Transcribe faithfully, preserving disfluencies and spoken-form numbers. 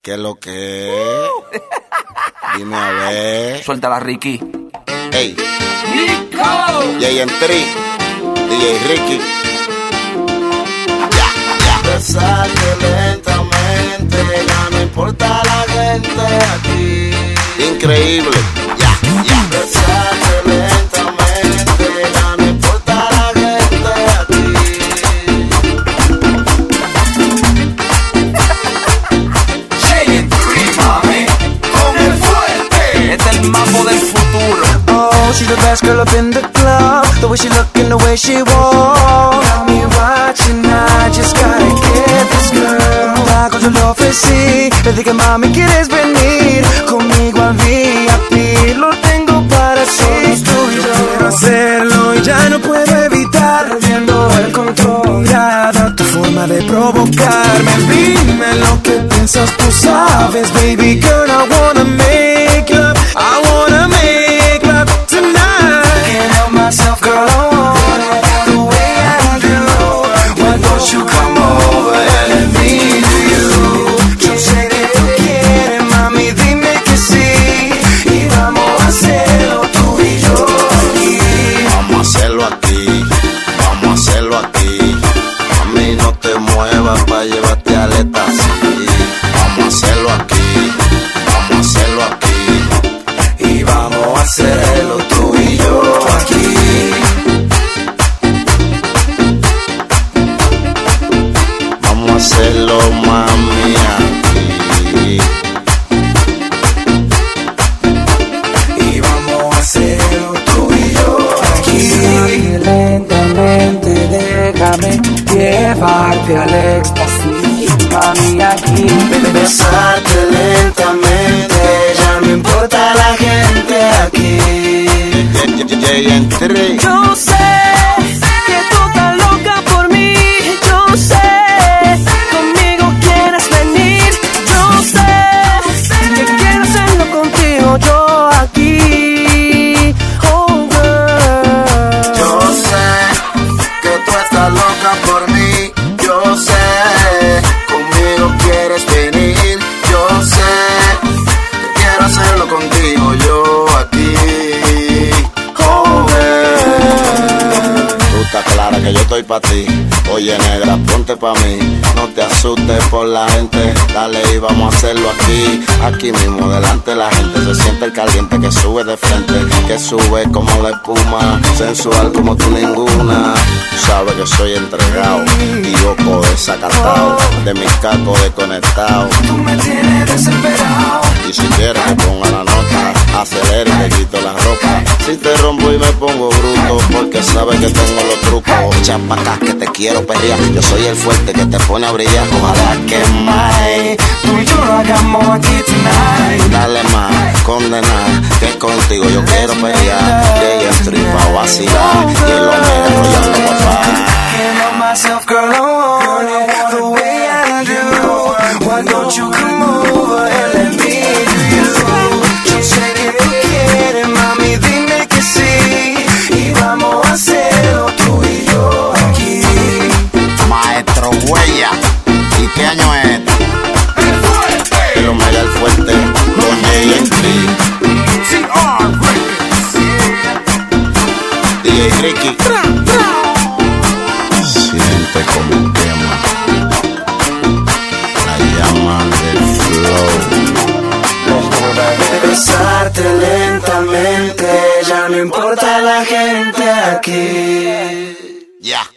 ¿Qué es lo que es? Dime a ver. Suéltala, Ricky. Ey. Nico. J M tres, D J Ricky. Ya, ya. Besarte lentamente, ya no importa la gente aquí. Increíble. Ya, ya. Besarte lentamente, ya no importa la gente aquí. J M tres, mami, con el fuerte. Este es el mambo del futuro. Oh, she's the best girl up in the club. The way she look and the way she walk got me watching, I just gotta get this girl. Hago yo lo ofrecí, le dije mami quieres venir conmigo al V I P, lo tengo para ti. Yo quiero hacerlo y ya no puedo evitar, perdiendo el control. Mirada, tu forma de provocarme, dime lo que piensas, tú sabes, baby girl, I wanna make love, I wanna make love tonight. Can't help myself, girl, I want it the way I do. Why don't you come over and let me do you? Yo sé que tú quieres, mami, dime que sí, y vamos a hacerlo tú y yo aquí. Vamos a hacerlo aquí, vamos a hacerlo aquí. A mí no te muevas pa' llevarte aletas así. Vamos a hacerlo aquí, vamos a hacerlo aquí. Y vamos a hacerlo tú y yo aquí. Vamos a hacerlo, mami, aquí. Y vamos a hacerlo tú y yo aquí. Lentamente déjame llevarte al éxtasis, mami, aquí. Besarte lentamente, ya no importa la gente aquí. J M tres. Yo sé que tú estás loca por mí, yo sé, conmigo quieres venir, yo sé, que quiero hacerlo contigo, yo aquí, oh girl. Yo sé que tú estás loca por mí, yo sé, conmigo quieres venir, yo sé, que quiero hacerlo contigo, yo aquí. Oh, girl. Tú estás clara que yo estoy pa' ti. Oye, negra, ponte pa' mí. No te asustes por la gente. Dale y vamos a hacerlo aquí. Aquí mismo, delante de la gente. Se siente el caliente que sube de frente. Que sube como la espuma. Sensual como tú ninguna. Tú sabes que soy entregado. Y yo desacatado. De mis cacos desconectado. Tú me tienes desesperado. Y si quieres que ponga la nota, acelero y te quito la ropa. Si te rompo y me pongo bruto, porque sabes que tengo los trucos. Echa pa' acá que te quiero perrear. Yo soy el fuerte que te pone a brillar. Ojalá que más Tú y yo lo hagamos aquí tonight. dale más, condena, que contigo yo quiero pelear. J M tres pa' vacilar y el Omega enrollando papá. Can't help myself, girl, I want it the way I do. Why don't you come over and let me do you? Yo sé que tú quieres, mami, dime que sí, y vamos a hacerlo tú y yo aquí. Maestro Huella, ¿y qué año es este? El Omega el fuerte con J M tres. C R Records. D J Ricky. Siente como quema la llama del flow. Besarte lentamente, ya no importa la gente aquí. Ya.